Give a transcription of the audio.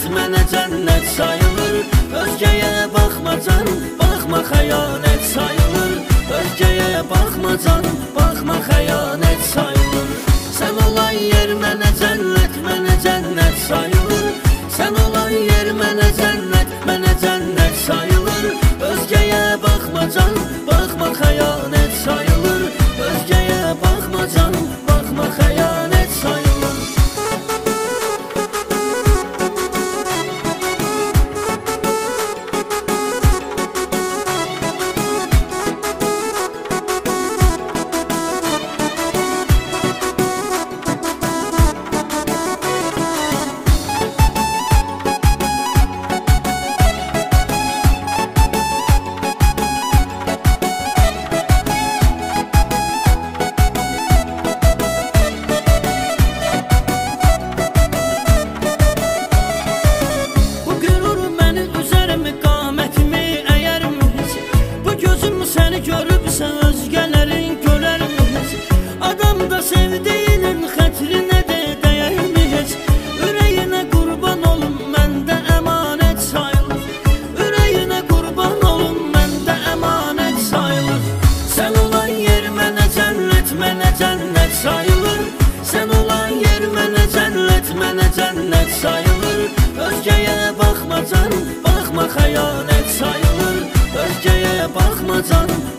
mənə cənnət sayılır. Özgəyə baxma canım, baxma xəyanət sayılır. Özgəyə baxma canım, baxma xəyanət sayılır. Sən olan yer mənə cənnət sayılır. Sən olan yer mənə cənnət sayılır. Özgəyə baxma canım, baxma xəyanət sayılır. Özgəyə baxma canım, baxma xəyanət sayılır. Görübsə özgələrin görərmi heç? Adam da sevdiyinin xətrinə də dəyərmi heç? Ürəyinə qurban olum, məndə əmanət sayılır. Ürəyinə qurban olum, məndə əmanət sayılır. Sən olan yer mənə cənnət sayılır. Sən olan yer mənə cənnət sayılır. Özgəyə baxma canım, baxma xəyanət sayılır. Özgəyə baxma canım,